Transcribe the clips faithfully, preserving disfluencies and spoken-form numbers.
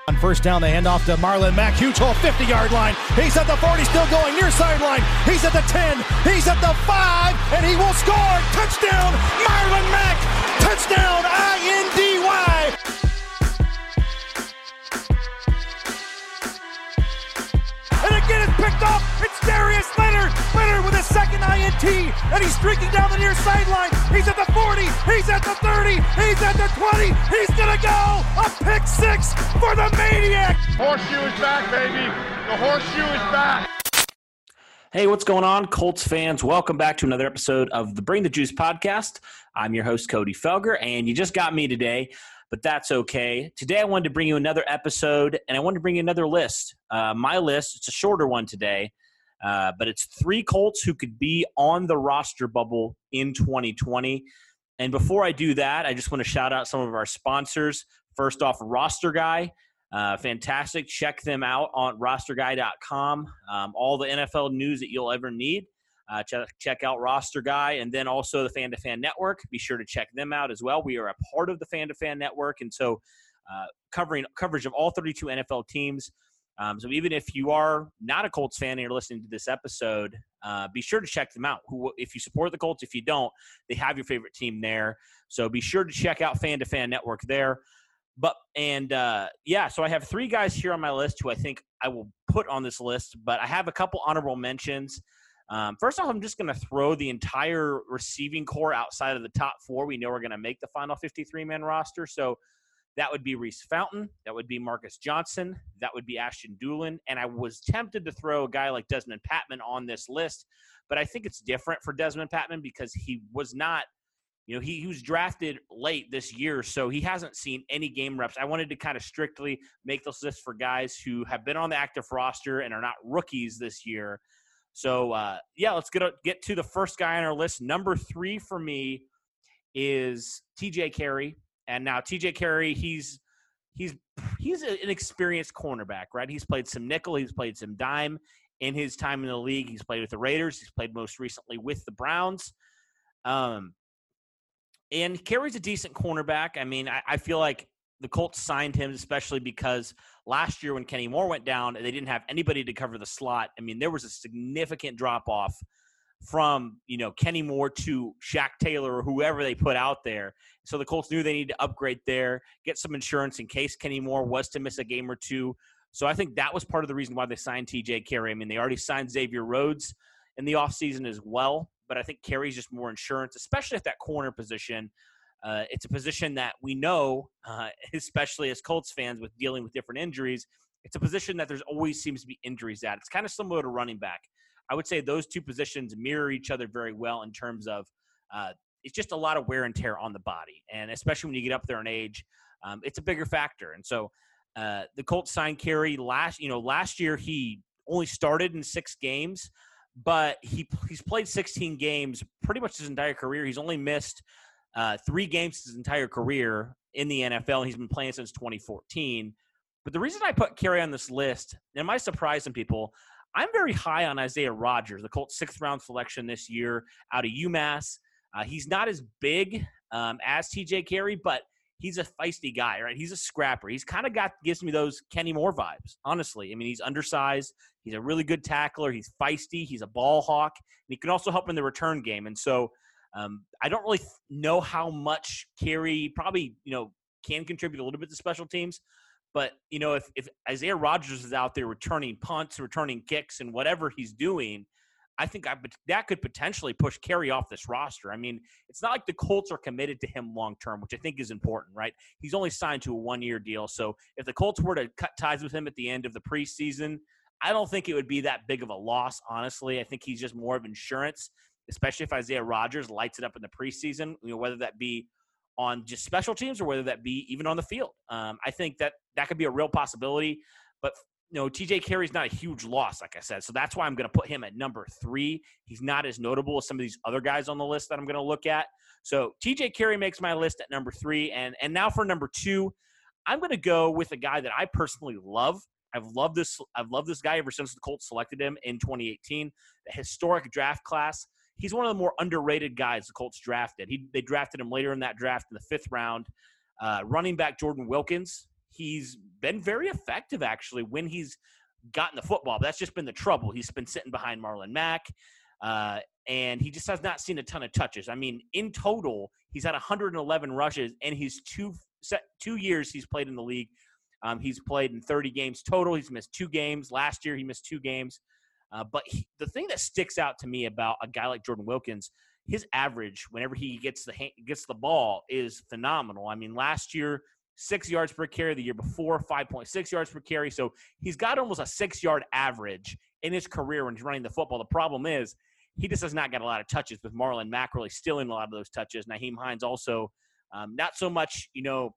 On first down, they hand off to Marlon Mack. Huge hole, fifty-yard line. He's at the forty, still going near sideline. He's at the ten. He's at the five, and he will score. Touchdown, Marlon Mack. Touchdown, I N D Y. And again, it's picked off. It's Darius Leonard. Leonard with a second I N T, and he's streaking down the near sideline. He's at the forty. He's at the thirty. He's at the twenty. He's going to go. A pick six for the Maniac. Horseshoe is back, baby. The horseshoe is back. Hey, what's going on, Colts fans? Welcome back to another episode of the Bring the Juice podcast. I'm your host, Cody Felger, and you just got me today, but that's okay. Today I wanted to bring you another episode, and I wanted to bring you another list. Uh, my list, it's a shorter one today, uh, but it's three Colts who could be on the roster bubble in twenty twenty. And before I do that, I just want to shout out some of our sponsors. First off, Roster Guy. Uh, fantastic. Check them out on roster guy dot com. Um, all the N F L news that you'll ever need. Uh, check, check out Roster Guy, and then also the Fan to Fan Network. Be sure to check them out as well. We are a part of the Fan to Fan Network, and so uh, covering coverage of all thirty-two N F L teams. Um, so even if you are not a Colts fan and you're listening to this episode, uh, be sure to check them out. Who, if you support the Colts, if you don't, they have your favorite team there. So be sure to check out Fan to Fan Network there. But and uh, yeah, so I have three guys here on my list who I think I will put on this list, but I have a couple honorable mentions. Um, first off, I'm just going to throw the entire receiving core outside of the top four. We know we're going to make the final fifty-three man roster. So that would be Reese Fountain. That would be Marcus Johnson. That would be Ashton Dulin. And I was tempted to throw a guy like Desmond Patman on this list, but I think it's different for Desmond Patman because he was not You know, he, he was drafted late this year, so he hasn't seen any game reps. I wanted to kind of strictly make this list for guys who have been on the active roster and are not rookies this year. So, uh, yeah, let's get, get to the first guy on our list. Number three for me is T J Carrie. And now T J Carrie, he's he's he's an experienced cornerback, right? He's played some nickel. He's played some dime in his time in the league. He's played with the Raiders. He's played most recently with the Browns. Um And Carey's a decent cornerback. I mean, I, I feel like the Colts signed him especially because last year when Kenny Moore went down, they didn't have anybody to cover the slot. I mean, there was a significant drop-off from, you know, Kenny Moore to Shaq Taylor or whoever they put out there. So the Colts knew they needed to upgrade there, get some insurance in case Kenny Moore was to miss a game or two. So I think that was part of the reason why they signed T J Carrie. I mean, they already signed Xavier Rhodes in the offseason as well. But I think Carey's just more insurance, especially at that corner position. Uh, it's a position that we know, uh, especially as Colts fans with dealing with different injuries, it's a position that there's always seems to be injuries at. It's kind of similar to running back. I would say those two positions mirror each other very well in terms of uh, it's just a lot of wear and tear on the body. And especially when you get up there in age, um, it's a bigger factor. And so uh, the Colts signed Carey last, you know, last year he only started in six games. But he he's played sixteen games pretty much his entire career. He's only missed uh, three games his entire career in the N F L, and he's been playing since twenty fourteen. But the reason I put Carey on this list, and it might surprise some people, I'm very high on Isaiah Rodgers, the Colts' sixth-round selection this year out of UMass. Uh, he's not as big um, as T J Carey, but he's a feisty guy, right? He's a scrapper. He's kind of got gives me those Kenny Moore vibes, honestly. I mean, he's undersized. He's a really good tackler. He's feisty. He's a ball hawk. And he can also help in the return game. And so um, I don't really know how much Carey probably, you know, can contribute a little bit to special teams. But, you know, if, if Isaiah Rodgers is out there returning punts, returning kicks, and whatever he's doing, I think I, that could potentially push Carey off this roster. I mean, it's not like the Colts are committed to him long-term, which I think is important, right? He's only signed to a one-year deal. So if the Colts were to cut ties with him at the end of the preseason, I don't think it would be that big of a loss, honestly. I think he's just more of insurance, especially if Isaiah Rodgers lights it up in the preseason, you know, whether that be on just special teams or whether that be even on the field. Um, I think that that could be a real possibility. But you know, T J Carey's not a huge loss, like I said. So that's why I'm going to put him at number three. He's not as notable as some of these other guys on the list that I'm going to look at. So T J Carey makes my list at number three. And and now for number two, I'm going to go with a guy that I personally love. I've loved this. I've loved this guy ever since the Colts selected him in twenty eighteen, the historic draft class. He's one of the more underrated guys the Colts drafted. He, they drafted him later in that draft in the fifth round. Uh, running back Jordan Wilkins. he's been very effective, actually, when he's gotten the football. But that's just been the trouble. He's been sitting behind Marlon Mack, uh, and he just has not seen a ton of touches. I mean, in total, he's had one hundred eleven rushes in his two, two years he's played in the league. Um, he's played in thirty games total. He's missed two games. Last year, he missed two games. Uh, but he, the thing that sticks out to me about a guy like Jordan Wilkins, his average whenever he gets the gets the ball is phenomenal. I mean, last year, six yards per carry. The year before, five point six yards per carry. So he's got almost a six-yard average in his career when he's running the football. The problem is he just has not got a lot of touches, with Marlon Mack really stealing a lot of those touches. Nyheim Hines also um, not so much, you know,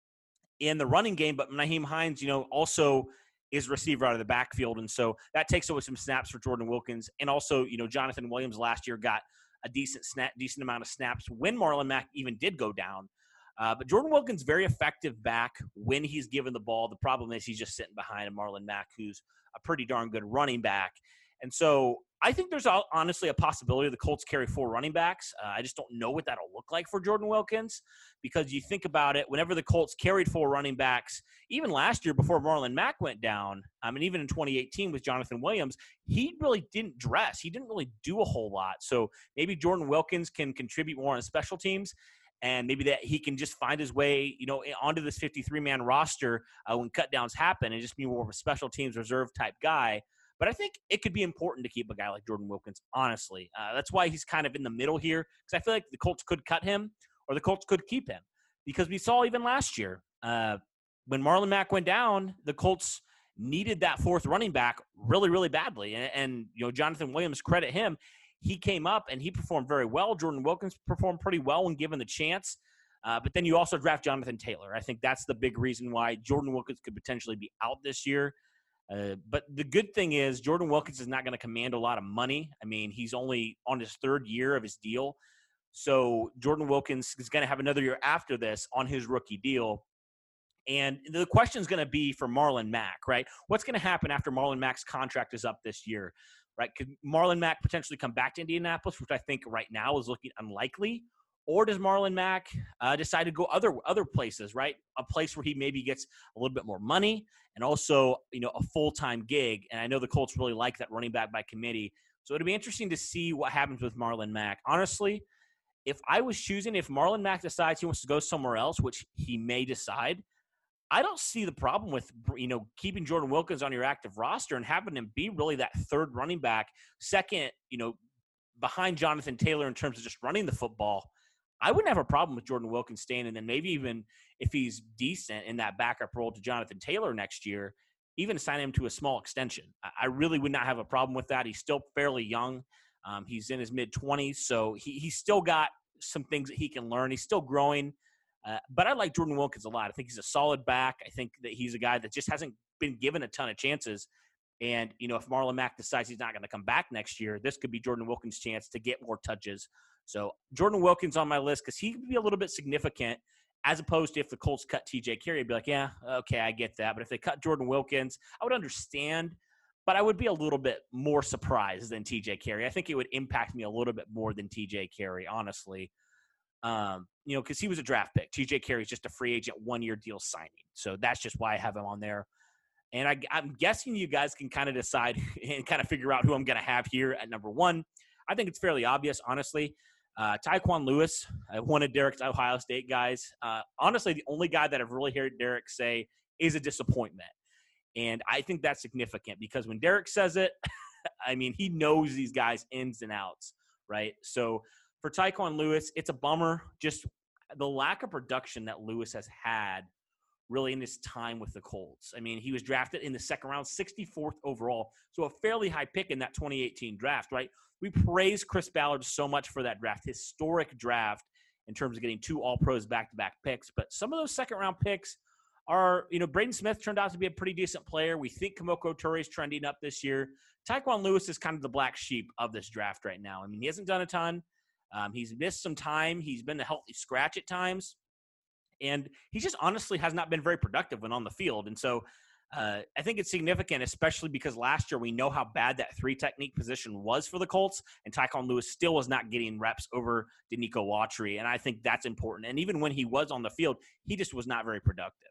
in the running game, but Nyheim Hines, you know, also is receiver out of the backfield. And so that takes away some snaps for Jordan Wilkins. And also, you know, Jonathan Williams last year got a decent snap, decent amount of snaps when Marlon Mack even did go down. Uh, but Jordan Wilkins, very effective back when he's given the ball. The problem is he's just sitting behind a Marlon Mack, who's a pretty darn good running back. And so I think there's honestly a possibility the Colts carry four running backs. Uh, I just don't know what that'll look like for Jordan Wilkins, because you think about it, whenever the Colts carried four running backs, even last year before Marlon Mack went down, I mean, even in twenty eighteen with Jonathan Williams, he really didn't dress. He didn't really do a whole lot. So maybe Jordan Wilkins can contribute more on special teams, and maybe that he can just find his way, you know, onto this fifty-three man roster uh, when cutdowns happen and just be more of a special teams reserve type guy. But I think it could be important to keep a guy like Jordan Wilkins, honestly. Uh, that's why he's kind of in the middle here, because I feel like the Colts could cut him or the Colts could keep him, because we saw even last year uh, when Marlon Mack went down, the Colts needed that fourth running back really, really badly. And, and you know, Jonathan Williams, credit him, he came up and he performed very well. Jordan Wilkins performed pretty well when given the chance. Uh, but then you also draft Jonathan Taylor. I think that's the big reason why Jordan Wilkins could potentially be out this year. Uh, but the good thing is Jordan Wilkins is not going to command a lot of money. I mean, he's only on his third year of his deal. So Jordan Wilkins is going to have another year after this on his rookie deal. And the question is going to be for Marlon Mack, right? What's going to happen after Marlon Mack's contract is up this year, right? Could Marlon Mack potentially come back to Indianapolis, which I think right now is looking unlikely? Or does Marlon Mack uh, decide to go other other places, right? A place where he maybe gets a little bit more money and also, you know, a full-time gig. And I know the Colts really like that running back by committee. So it'll be interesting to see what happens with Marlon Mack. Honestly, if I was choosing, if Marlon Mack decides he wants to go somewhere else, which he may decide, I don't see the problem with, you know, keeping Jordan Wilkins on your active roster and having him be really that third running back, second, you know, behind Jonathan Taylor in terms of just running the football. I wouldn't have a problem with Jordan Wilkins staying, and then maybe even if he's decent in that backup role to Jonathan Taylor next year, even sign him to a small extension. I really would not have a problem with that. He's still fairly young. Um, he's in his mid-twenties, so he, he's still got some things that he can learn. He's still growing. Uh, but I like Jordan Wilkins a lot. I think he's a solid back. I think that he's a guy that just hasn't been given a ton of chances. And, you know, if Marlon Mack decides he's not going to come back next year, this could be Jordan Wilkins' chance to get more touches. So Jordan Wilkins on my list because he could be a little bit significant, as opposed to if the Colts cut T J Carey, I'd be like, yeah, okay, I get that. But if they cut Jordan Wilkins, I would understand, but I would be a little bit more surprised than T J Carey. I think it would impact me a little bit more than T J Carey, honestly. Um, you know, because he was a draft pick. T J Carey is just a free agent, one-year deal signing. So that's just why I have him on there. And I, I'm guessing you guys can kind of decide and kind of figure out who I'm going to have here at number one. I think it's fairly obvious, honestly. Uh, Tyquan Lewis, uh, one of Derek's Ohio State guys. Uh, honestly, the only guy that I've really heard Derek say is a disappointment. And I think that's significant because when Derek says it, I mean, he knows these guys ins and outs, right? So for Tyquan Lewis, it's a bummer. Just the lack of production that Lewis has had really in his time with the Colts. I mean, he was drafted in the second round, sixty-fourth overall, so a fairly high pick in that twenty eighteen draft, right? We praise Chris Ballard so much for that draft, historic draft in terms of getting two All-Pros back-to-back picks. But some of those second-round picks are, you know, Braden Smith turned out to be a pretty decent player. We think Kamoko Toure is trending up this year. Tyquan Lewis is kind of the black sheep of this draft right now. I mean, he hasn't done a ton. Um, he's missed some time. He's been a healthy scratch at times. And he just honestly has not been very productive when on the field. And so uh, I think it's significant, especially because last year we know how bad that three technique position was for the Colts, and Tyquan Lewis still was not getting reps over Denico Autry, and I think that's important. And even when he was on the field, he just was not very productive.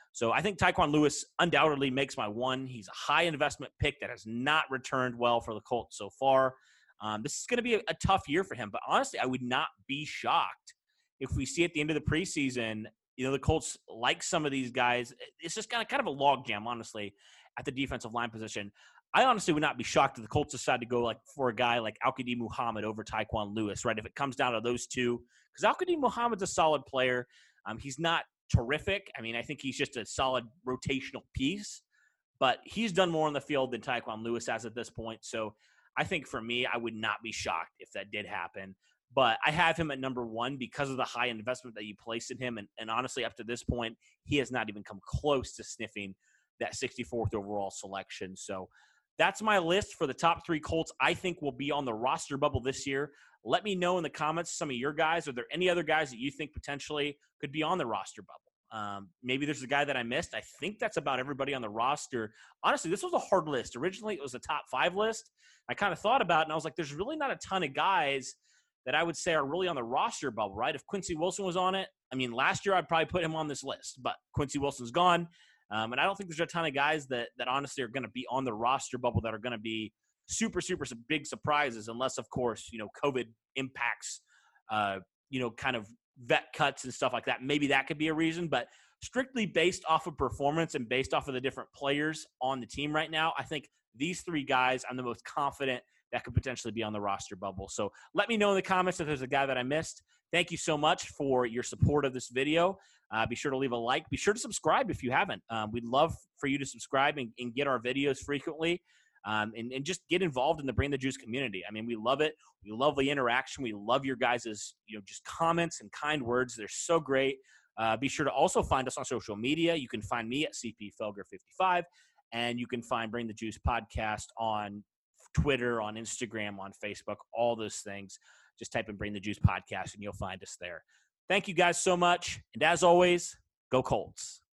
So I think Tyquan Lewis undoubtedly makes my one. He's a high investment pick that has not returned well for the Colts so far. Um, this is going to be a, a tough year for him. But honestly, I would not be shocked if we see at the end of the preseason, you know, the Colts, like some of these guys, it's just kind of kind of a logjam, honestly, at the defensive line position. I honestly would not be shocked if the Colts decide to go like for a guy like Al-Quadin Muhammad over Tyquan Lewis, right? If it comes down to those two, because Al-Quadin Muhammad's a solid player. Um, he's not terrific. I mean, I think he's just a solid rotational piece, but he's done more on the field than Tyquan Lewis has at this point. So I think for me, I would not be shocked if that did happen. But I have him at number one because of the high investment that you placed in him. And, and honestly, up to this point, he has not even come close to sniffing that sixty-fourth overall selection. So that's my list for the top three Colts I think will be on the roster bubble this year. Let me know in the comments some of your guys. Are there any other guys that you think potentially could be on the roster bubble? Um, maybe there's a guy that I missed. I think that's about everybody on the roster. Honestly, this was a hard list. Originally, it was a top five list. I kind of thought about it, and I was like, there's really not a ton of guys that I would say are really on the roster bubble, right? If Quincy Wilson was on it, I mean, last year I'd probably put him on this list, but Quincy Wilson's gone. Um, and I don't think there's a ton of guys that that honestly are going to be on the roster bubble that are going to be super, super big surprises, unless, of course, you know, COVID impacts, uh, you know, kind of vet cuts and stuff like that. Maybe that could be a reason, but strictly based off of performance and based off of the different players on the team right now, I think these three guys I'm the most confident that could potentially be on the roster bubble. So let me know in the comments if there's a guy that I missed. Thank you so much for your support of this video. Uh, be sure to leave a like. Be sure to subscribe if you haven't. Um, we'd love for you to subscribe and, and get our videos frequently, um, and, and just get involved in the Bring the Juice community. I mean, we love it. We love the interaction. We love your guys' you know, just comments and kind words. They're so great. Uh, be sure to also find us on social media. You can find me at C P Felger fifty-five, and you can find Bring the Juice podcast on Twitter, on Instagram, on Facebook, all those things. Just type in Bring the Juice podcast and you'll find us there. Thank you guys so much. And as always, go Colts.